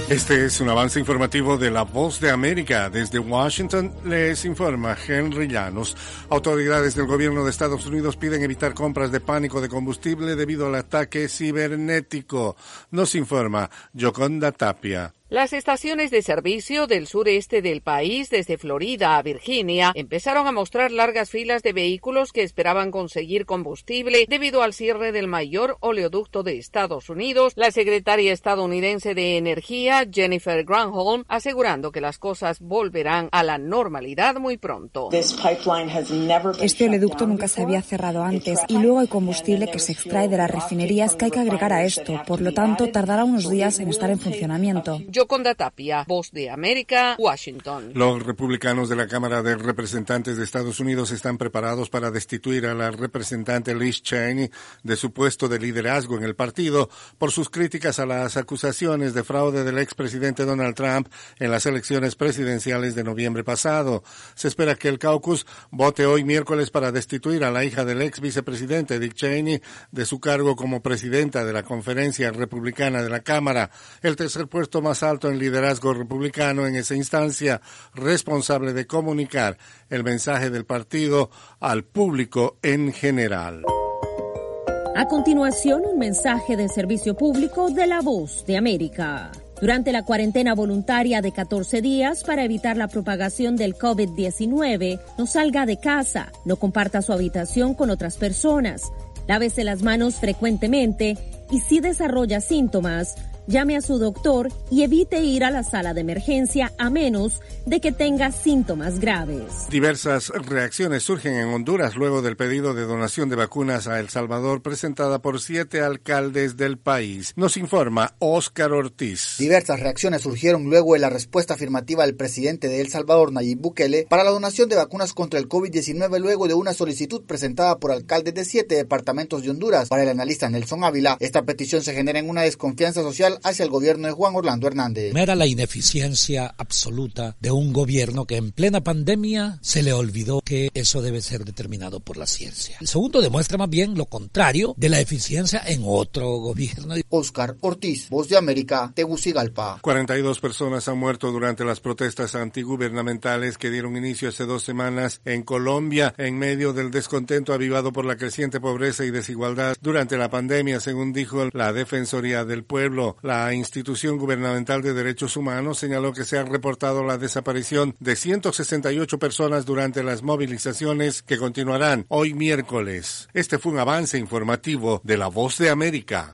Este es un avance informativo de La Voz de América. Desde Washington les informa Henry Llanos. Autoridades del gobierno de Estados Unidos piden evitar compras de pánico de combustible debido al ataque cibernético. Nos informa Yoconda Tapia. Las estaciones de servicio del sureste del país, desde Florida a Virginia, empezaron a mostrar largas filas de vehículos que esperaban conseguir combustible debido al cierre del mayor oleoducto de Estados Unidos. La secretaria estadounidense de Energía, Jennifer Granholm, asegurando que las cosas volverán a la normalidad muy pronto. Este oleoducto nunca se había cerrado antes y luego hay combustible que se extrae de las refinerías que hay que agregar a esto. Por lo tanto, tardará unos días en estar en funcionamiento. Yoconda Tapia, Voz de América, Washington. Los republicanos de la Cámara de Representantes de Estados Unidos están preparados para destituir a la representante Liz Cheney de su puesto de liderazgo en el partido por sus críticas a las acusaciones de fraude del expresidente Donald Trump en las elecciones presidenciales de noviembre pasado. Se espera que el caucus vote hoy miércoles para destituir a la hija del ex vicepresidente Dick Cheney de su cargo como presidenta de la Conferencia Republicana de la Cámara, el tercer puesto más alto en liderazgo republicano en esa instancia, responsable de comunicar el mensaje del partido al público en general. A continuación, un mensaje de servicio público de La Voz de América. Durante la cuarentena voluntaria de 14 días para evitar la propagación del COVID-19, no salga de casa, no comparta su habitación con otras personas, lávese las manos frecuentemente y si desarrolla síntomas, llame a su doctor y evite ir a la sala de emergencia a menos de que tenga síntomas graves. Diversas reacciones surgen en Honduras luego del pedido de donación de vacunas a El Salvador presentada por 7 alcaldes del país. Nos informa Óscar Ortiz. Diversas reacciones surgieron luego de la respuesta afirmativa del presidente de El Salvador, Nayib Bukele, para la donación de vacunas contra el COVID-19 luego de una solicitud presentada por alcaldes de 7 departamentos de Honduras. Para el analista Nelson Ávila, esta petición se genera en una desconfianza social hacia el gobierno de Juan Orlando Hernández. Era la ineficiencia absoluta de un gobierno que en plena pandemia se le olvidó que eso debe ser determinado por la ciencia. El segundo demuestra más bien lo contrario de la eficiencia en otro gobierno. Óscar Ortiz, Voz de América, Tegucigalpa. 42 personas han muerto durante las protestas antigubernamentales que dieron inicio hace 2 semanas en Colombia en medio del descontento avivado por la creciente pobreza y desigualdad durante la pandemia, según dijo la Defensoría del Pueblo. La institución gubernamental de derechos humanos señaló que se ha reportado la desaparición de 168 personas durante las movilizaciones que continuarán hoy miércoles. Este fue un avance informativo de La Voz de América.